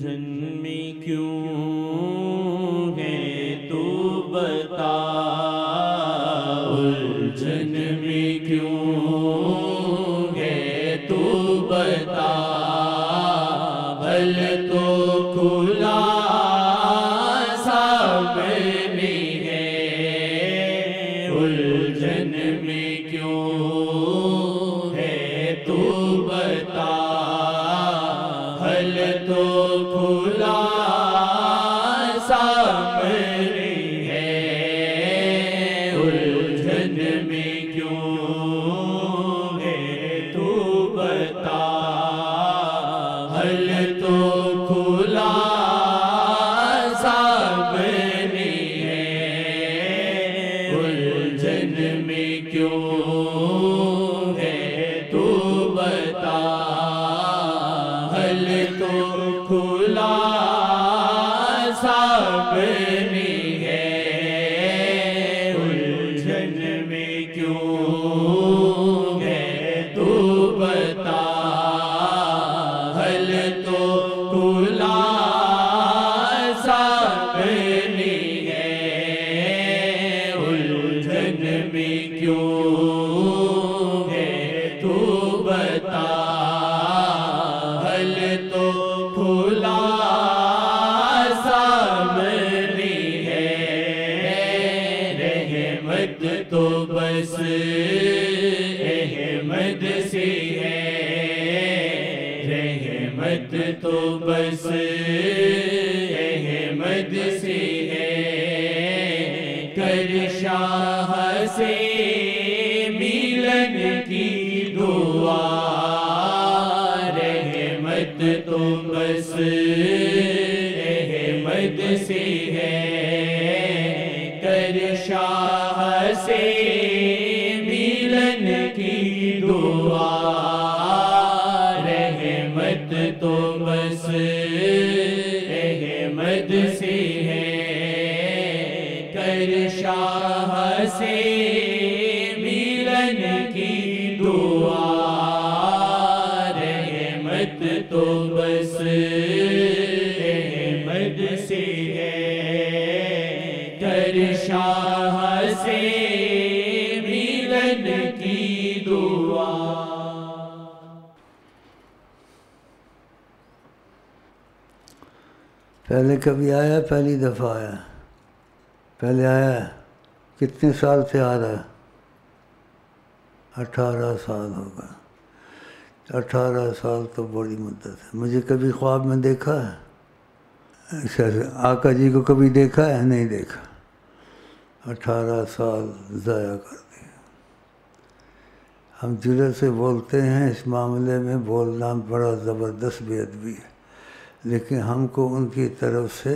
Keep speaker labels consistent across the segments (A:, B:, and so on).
A: الجھن میں کیوں ہے تو بتا، الجھن میں کیوں ہے تو بتا، حل تو کھلا سامنے ہے، الجھن میں کیوں ہے تو بتا، حل تو کھلا سامنے ہے، الجھن میں کیوں ہے تو بتا، حل تو کھلا سامنے ہے، الجھن میں کیوں ہے تو بتا، حل تو کھلا سامنے ہے، الجھن میں کیوں ہے تو بتا، حل تو کھلا سامنے ہے، الجھن میں کیوں ہے تو بتا، حل تو کھلا سامنے ہے، رحمت تو بس احمد سے ہے، رحمت تو بس احمد سے ہے، کر شاہ سے ملن کی دعا، رحمت تو بس احمد سے ہے، کر شاہ سے ملن کی دعا، رحمت تو بس احمد سے ہے، کر شاہ سے ملن کی دعا، رحمت تو بس احمد سے ہے، کر شاہ سے ملن کی دعا۔
B: پہلے کبھی آیا؟ پہلی دفعہ آیا؟ پہلے آیا؟ کتنے سال سے آ رہا ہے؟ 18 سال ہو گئے۔ 18 سال تو بڑی مدت ہے۔ مجھے کبھی خواب میں دیکھا ہے؟ آقا جی کو کبھی دیکھا ہے؟ نہیں دیکھا۔ 18 سال ضائع کر دیے۔ ہم جرأت سے بولتے ہیں، اس معاملے میں بولنا بڑا زبردست بے ادبی ہے، لیکن ہم کو ان کی طرف سے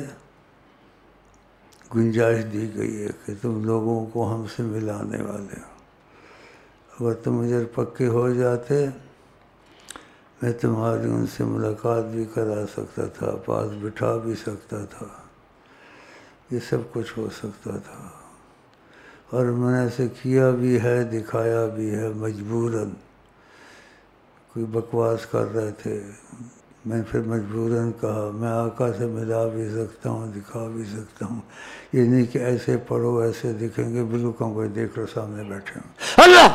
B: گنجائش دی گئی ہے کہ تم لوگوں کو ہم سے ملانے والے ہو، اگر تم مجھے پکے ہو جاتے میں تمہاری ان سے ملاقات بھی کرا سکتا تھا، پاس بٹھا بھی سکتا تھا، یہ سب کچھ ہو سکتا تھا، اور میں نے ایسے کیا بھی ہے، دکھایا بھی ہے مجبوراً۔ کوئی بکواس کر رہے تھے، میں پھر مجبوراً کہا میں آقا سے ملا بھی سکتا ہوں، دکھا بھی سکتا ہوں، یہ نہیں کہ ایسے پڑھو ایسے دکھیں گے، بالکل کوئی دیکھ لو سامنے بیٹھے ہوں اللہ،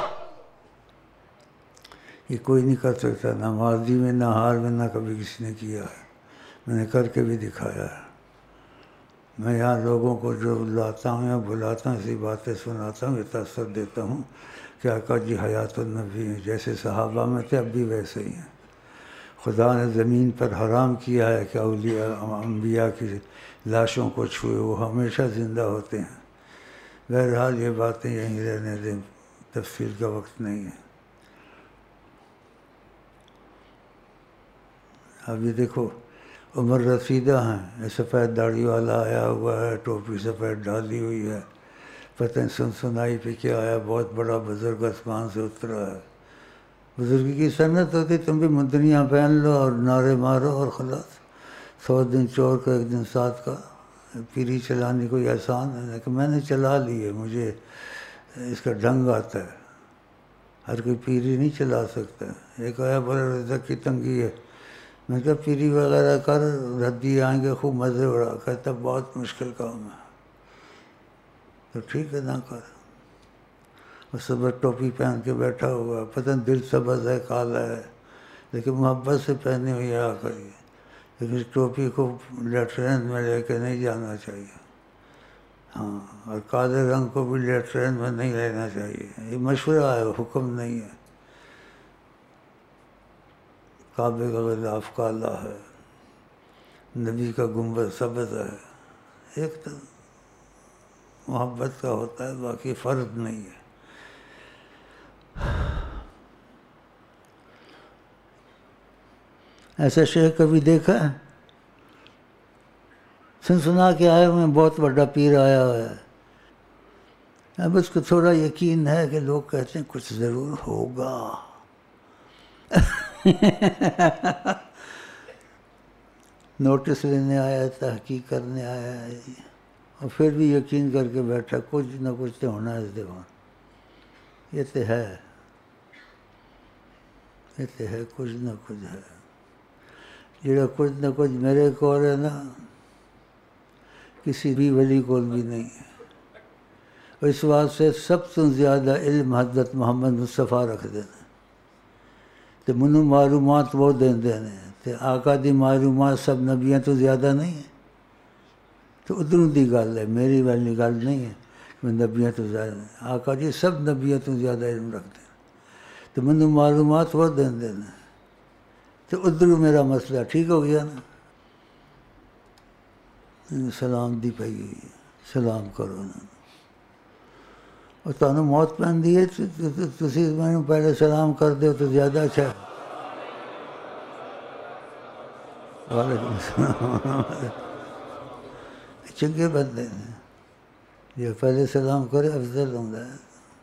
B: یہ کوئی نہیں کر سکتا، نہ ماضی میں نہ حال میں، نہ کبھی کسی نے کیا ہے، میں نے کر کے بھی دکھایا ہے۔ میں یہاں لوگوں کو جو لاتا ہوں یا بلاتا ہوں، ایسی باتیں سناتا ہوں، یہ تاثر دیتا ہوں کہ آقا جی حیات النبی ہیں، جیسے صحابہ میں تھے اب بھی ویسے ہی ہیں۔ خدا نے زمین پر حرام کیا ہے کہ اولیاء انبیاء کی لاشوں کو چھوئے، وہ ہمیشہ زندہ ہوتے ہیں۔ بہرحال یہ باتیں یہیں رہنے دیں، تفصیل کا وقت نہیں ہے۔ اب یہ دیکھو عمر رسیدہ ہیں، سفید داڑھی والا آیا ہوا ہے، ٹوپی سفید ڈالی ہوئی ہے، پتہ نہیں سنائی پہ کیا آیا، بہت بڑا بزرگ آسمان سے اترا ہے۔ بزرگی کی سنت ہوتی تم بھی مدنیاں پہن لو اور نعرے مارو اور خلاص، 100 دن چور کا 1 دن ساتھ کا۔ پیری چلانی کوئی آسان ہے، لیکن میں نے چلا لی ہے، مجھے اس کا ڈھنگ آتا ہے، ہر کوئی پیری نہیں چلا سکتا۔ ایک آیا بڑے رزق کی تنگی ہے، میں کہا پیری وغیرہ کر، ردی آئیں گے خوب مزے اڑا. کہتا بہت مشکل کام ہے. تو ٹھیک ہے نہ کر. اس صبح ٹوپی پہن کے بیٹھا ہوا، پتہ نہیں دل سبز ہے کالا ہے، لیکن محبت سے پہنی ہوئی آ کر. لیکن اس ٹوپی کو لیٹرین میں لے کے نہیں جانا چاہیے. ہاں، اور کالے رنگ کو بھی لیٹرین میں نہیں لینا چاہیے. یہ مشورہ ہے، حکم نہیں ہے. کعبے کا غلاف کالا ہے، نبی کا گنبد سبز ہے. ایک تو محبت کا ہوتا ہے، باقی فرض نہیں ہے. ایسا شیخ کبھی دیکھا ہے؟ سنا کے آئے ہوئے بہت بڑا پیر آیا ہوا ہے. اب اس کو تھوڑا یقین ہے کہ لوگ کہتے ہیں کچھ ضرور ہوگا. نوٹس لینے آیا، تحقیق کرنے آیا ہے، اور پھر بھی یقین کر کے بیٹھا کچھ نہ کچھ تو ہونا ہے اس دیوان. یہ تو ہے، یہ تو ہے، کچھ نہ کچھ ہے. جڑا کچھ نہ کچھ میرے کو ہے نا، کسی بھی ولی کو بھی نہیں ہے. اور اس واسطے سب سے زیادہ علم حضرت محمد مصطفیٰ رکھ دینا. تو منو معلومات وہ دیں دینے. تو آقا دی معلومات سب نبیاں تو زیادہ نہیں ہیں. تو ادھروں دی گل ہے، میری والی گل نہیں ہے میں نبیاں تو زیادہ نہیں. آقا جی سب نبیاں تو زیادہ علم رکھتے ہیں. تو منو معلومات وہ دیں دینا. تو ادھروں میرا مسئلہ ٹھیک ہو گیا نا. سلام دی پئی ہوئی، سلام کرو نا. اور تمہیں موت پہن دی ہے، تسی میں پہلے سلام کر دو تو زیادہ اچھا ہے. وعلیکم السلام. چنگے بندے ہیں، جو پہلے سلام کرے افضل ہوں گا.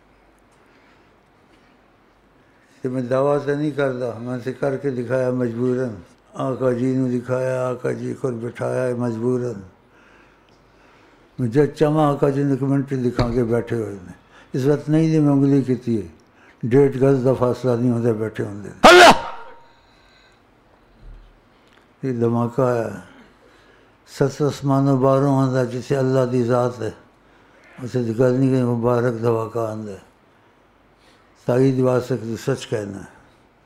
B: کہ میں دعویٰ تو نہیں کرتا، میں سے کر کے دکھایا مجبوراً. آقا جی نے دکھایا، آقا جی کو بٹھایا مجبوراً. میں جب چما آقا جی نے کمنٹری دکھا کے بیٹھے ہوئے ہیں. اس وقت نہیں دی میں انگلی کی 1.5 گز کا فاصلہ نہیں ہوتا بیٹھے ہوں. اللہ یہ دھماکہ ہے. 7 آسمان و باروں آندہ جسے اللہ دی ذات ہے، اسے گل نہیں کہ مبارک دھماکہ آندہ ہے. تائید واسطے سچ کہنا ہے.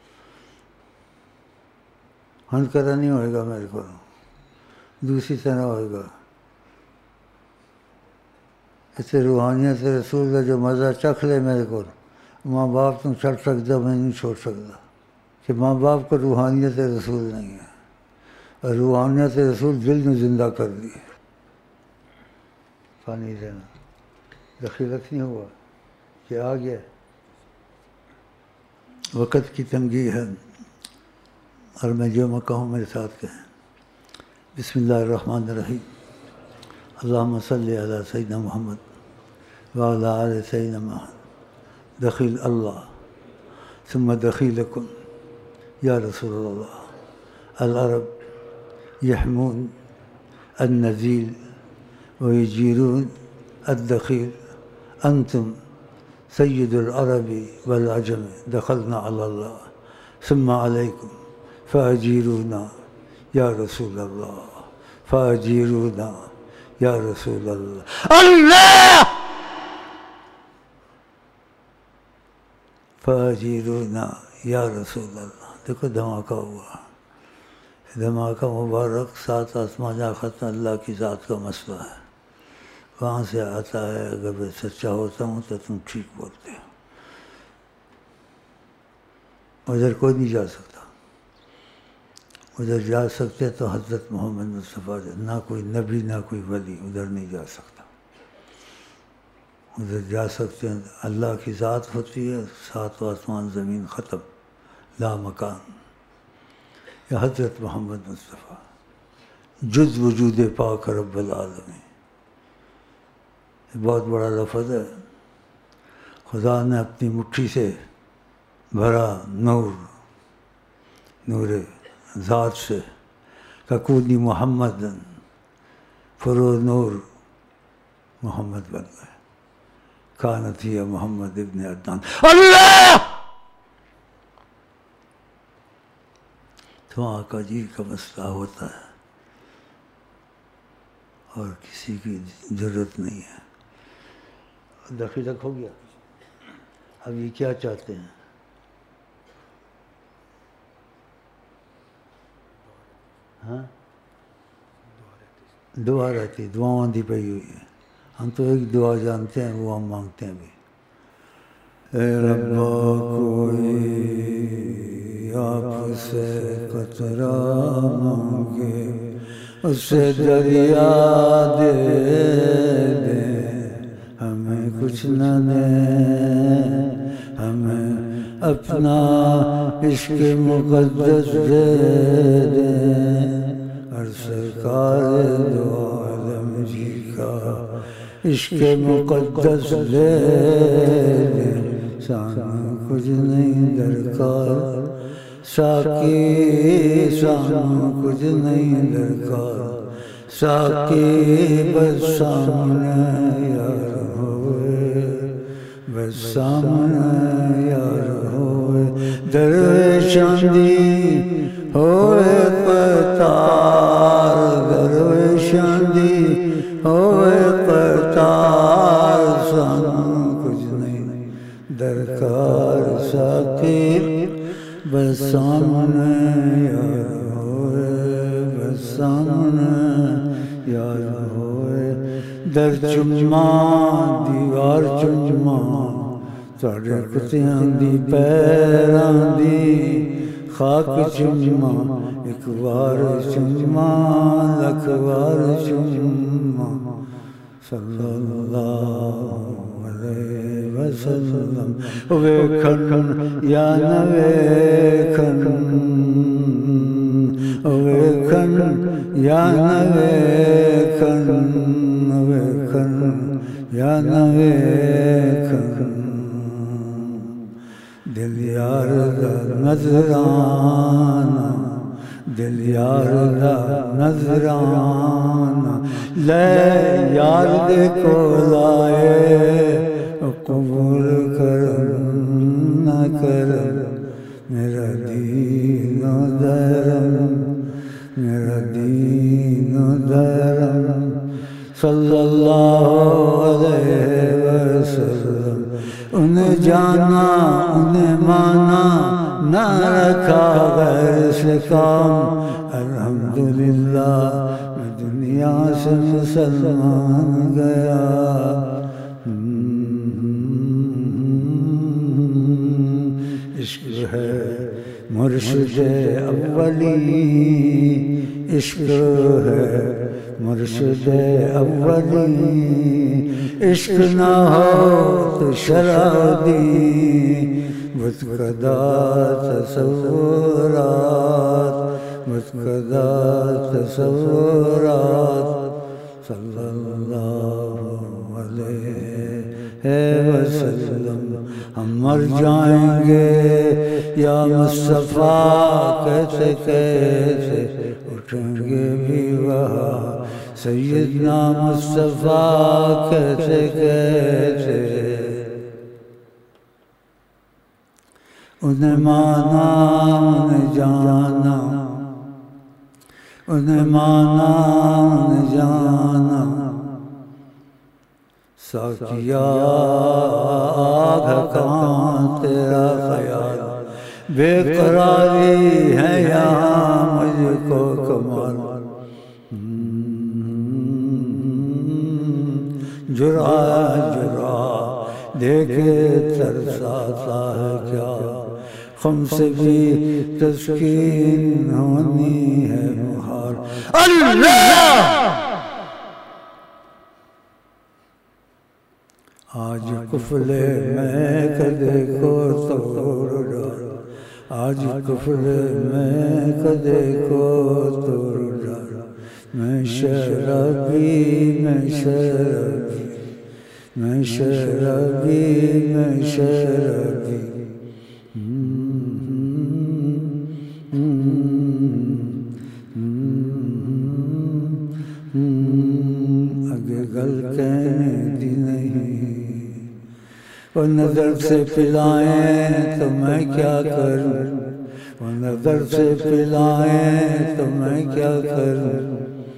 B: ہن کرا نہیں ہوئے گا میرے کو، دوسری طرح ہوئے گا. اسے روحانیت رسول کا جو مزہ چکھ لے میرے کو، ماں باپ تم چھڑ سکتا، میں نہیں چھوڑ سکتا. کہ ماں باپ کو روحانیت رسول نہیں ہے، اور روحانیت رسول دل میں زندہ کر دی. پانی دینا دخیلت نہیں ہوا کہ آ گیا. وقت کی تنگی ہے، اور میں جو میں کہوں میرے ساتھ کہیں. بسم اللہ الرحمن الرحیم. اللہم صلی علی سیدنا محمد وعلی آل سیدنا محمد. دخیل اللہ ثم دخیلکم یا رسول اللہ. العرب یحمون النزیل ویجیرون الدخیل. انتم سید العرب والعجم دخلنا علی اللہ ثم علیکم فاجیرونا یا رسول اللہ. فاجیرونا یا رسول اللہ. اللہ فاجیرونا یا رسول اللہ. دیکھو دھماکہ ہوا. دھماکہ مبارک 7 آسمان ختم اللہ کی ذات کا مسئلہ ہے. وہاں سے آتا ہے. اگر میں سچا ہوتا ہوں تو تم ٹھیک بولتے ہو. ادھر کوئی نہیں جا سکتا. ادھر جا سکتے تو حضرت محمد مصطفیٰ، نہ کوئی نبی نہ کوئی ولی ادھر نہیں جا سکتا. ادھر جا سکتے ہیں اللہ کی ذات ہوتی ہے. 7 آسمان زمین ختم، لا مکان. یا حضرت محمد مصطفیٰ جز وجود پاک رب العالمین. بہت بڑا لفظ ہے. خدا نے اپنی مٹھی سے بھرا نور، نور ذات سے. ککونی محمد فرو نور محمد بن گئے. کانت ہی محمد ابن عدنان. اللہ تو آقا جی کا مسئلہ ہوتا ہے اور کسی کی ضرورت نہیں ہے. دخیلک ہو گیا. اب یہ کیا چاہتے ہیں؟ ہاں دعا رہتی، دعاؤں دی پئی ہوئی ہے. ہم تو ایک دعا جانتے ہیں، وہ ہم مانگتے ہیں بھی. اے ربا کوئی آپ سے قطرہ مانگے اسے دریا دے دے، ہمیں کچھ نہ دے، ہمیں اپنا عشق مقدس دے دے. اور سرکار دو عالم جی کا عشق مقدس دے دے. سانو کچھ نہیں درکار ساقی، سانو کچھ نہیں درکار ساقی، بس سامنے یار ہوئے، بس سامنے یار ہوئے. درویشاں دی ہوئے قطار، درویشاں دی ہوئے قطار، سانو کچھ نہیں درکار ساقی، بس سامنے یار ہوئے، بس سامنے یار ہوئے. در چما دیوار چما تواڈے کتیاں دی پیراں دی خاک چما، ایک وار چما لکھ وار چما. صلی اللہ علیہ وسلم. ویکھن یا نہ ویکھن، ویکھن یا نہ ویکھن، ویکھن یا نہ ویکھن. دل یار دا نظرانہ، دل یار دا نظرانہ لے یار دے کول آئے، قبول کرم نہ کرم میرا دین و دھرم، میرا دین و دھرم. صلی اللہ علیہ وسلم. انہیں جانا انہیں مانا نہ رکھا غیر سے کام. الحمدللہ میں دنیا سے مسلمان گیا. عشق ہے مرشد اولی، عشق ہے مرشد اولی. عشق نہ ہو تو شرابی بت کدا تصورات، بت کدا تصورات. صلی اللہ علیہ وسلم. ہم مر جائیں گے یا مصطفیٰ کیسے کیسے اٹھیں گے بھی وہاں. سیدنا مصطفیٰ کیسے کیسے انہیں مانا انہیں جانا، انہیں مانا انہیں جانا. ساقیا آگ کہاں تیرا خیال، بے قراری ہے یہاں مجھ کو کمال. جرا جرا دیکھے ترساتا ہے کیا، خم سے بھی تسکین ہونی ہے محال. اللہ آج کفلے میں کدے کو توڑ ڈال، آج کفلے میں کدے کو توڑ ڈال. میں شرابی میں شرابی میں شرابی میں شرابی. اگے گل کہنے دی نہیں، وہ نظر سے پلائیں تو میں کیا کروں، نظر سے پلائیں تو میں کیا کروں،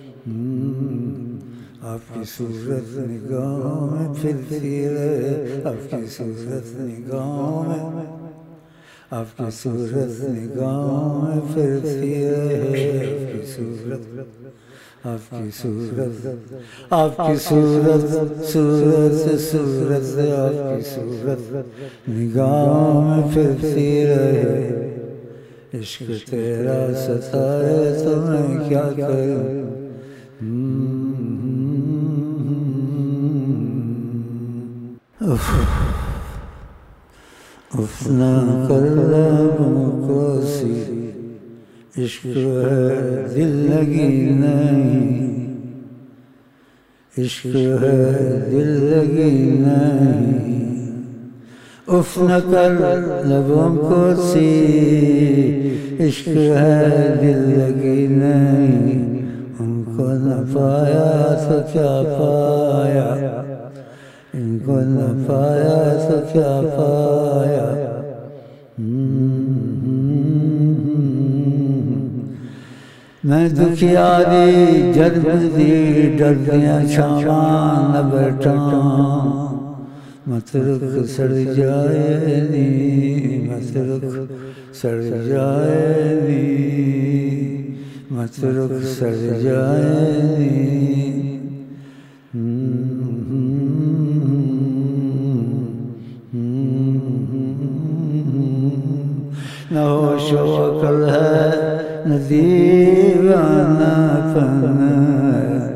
B: آپ کی صورت نگاہوں میں پھرتی رہے، آپ کی صورت نگاہوں میں، آپ کی صورت نگاہوں میں پھرتی رہے، آپ کی صورت، آپ کی صورت، آپ کی صورت، صورت صورت، آپ کی صورت نگاہوں میں پھرتی رہے، عشق تیرا ستائے تو میں کیا کروں، افنا کر لبوں کو سی، عشق ہے دل لگی نہیں، عشق ہے دل لگی نہیں، افنا کر لبوں کو سی، عشق ہے دل لگی نہیں، ان کو نہ پایا تو کیا پایا، ان کو نہ پایا تو کیا پایا، میں دکھیاری جرم دی ڈردیاں چھاواں نہ بیٹھاں، مت رک سڑ جائے نی، مت رک سڑ جائے نی، مت رک سڑ جائے نی، نہ ہوش و عقل ہے نہ دیوانہ پن ہے،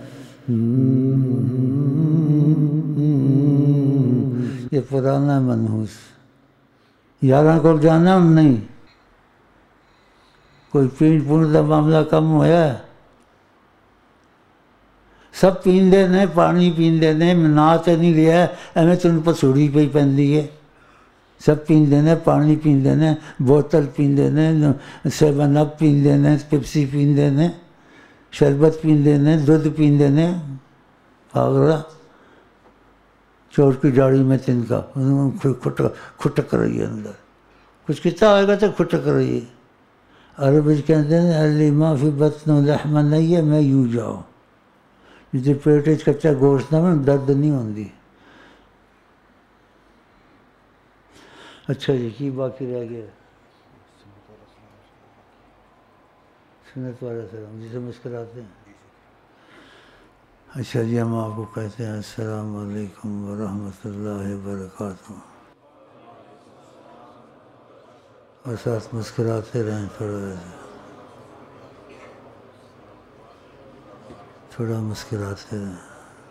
B: یہ پرانا منحوس، یاراں کو جانا ہم نہیں، کوئی پینڈ پونڈ کا معاملہ کم ہویا ہے، سب پیندے نے پانی پیندے نے، نا تے نہیں لیا ایویں تینوں پسوڑی پئی پیندی ہے، سب پیندے نے، پانی پیندے نے، بوتل پیندے نے، 7 اپ پیندے نے، پیپسی پیندے نے، شربت پیندے نے، دودھ پیندے نے، آگرہ چور کی جاڑی میں تن کا کھٹک رہی ہے اندر، کچھ کتا ہوئے گا تو کھٹک رہی ہے، عرب کہتے ہیں علی ما فی بطن لحم نہیں ہے، میں یوں جاؤ، جسے پیٹ کچا گوشت نہ درد نہیں ہوندی۔ اچھا جی، کی باقی رہ گیا؟ سنت والا سلام جسے مسکراتے ہیں۔ اچھا جی، ہم آپ کو کہتے ہیں السلام علیکم ورحمۃ اللہ وبرکاتہ، اور ساتھ مسکراتے رہیں، تھوڑا مسکراتے رہیں۔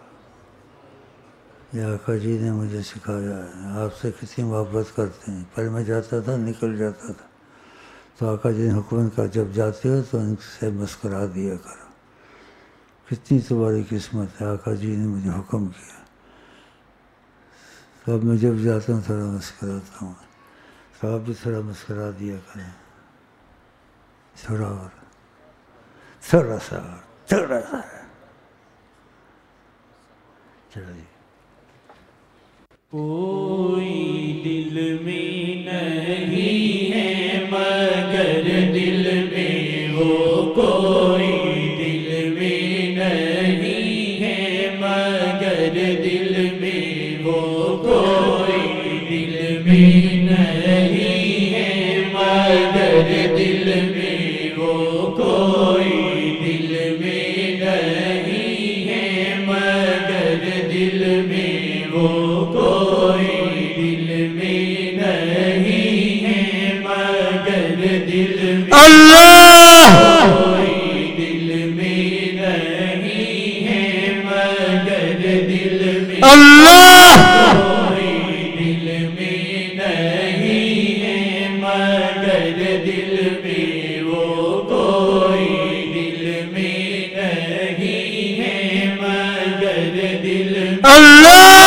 B: یہ آقا جی نے مجھے سکھایا ہے، آپ سے کتنی محبت کرتے ہیں، پہلے میں جاتا تھا نکل جاتا تھا، تو آقا جی نے حکم کا جب جاتے ہو تو ان سے مسکرا دیا کرو، کتنی تمہاری قسمت ہے، آقا جی نے مجھے حکم کیا، تو اب میں جب جاتا ہوں تھوڑا مسکراتا ہوں، تو آپ بھی تھوڑا مسکرا دیا کریں، تھوڑا اور، تھوڑا سا اور، تھوڑا سا، چلو جی۔
A: کوئی دل میں نہیں ہے مگر دل میں وہ، کوئی دل میں نہیں ہے مگر دل میں وہ، کوئی دل میں نہیں ہے مگر دل میں وہ، کوئی دل میں نہیں ہے مگر دل میں وہ، کوئی دل میں نہیں ہے مگر دل میں
B: اللہ،
A: کوئی دل میں نہیں ہے مگر دل میں
B: اللہ،
A: کوئی دل میں نہیں ہے مگر دل میں وہ، کوئی دل میں نہیں ہے مگر دل میں
B: اللہ،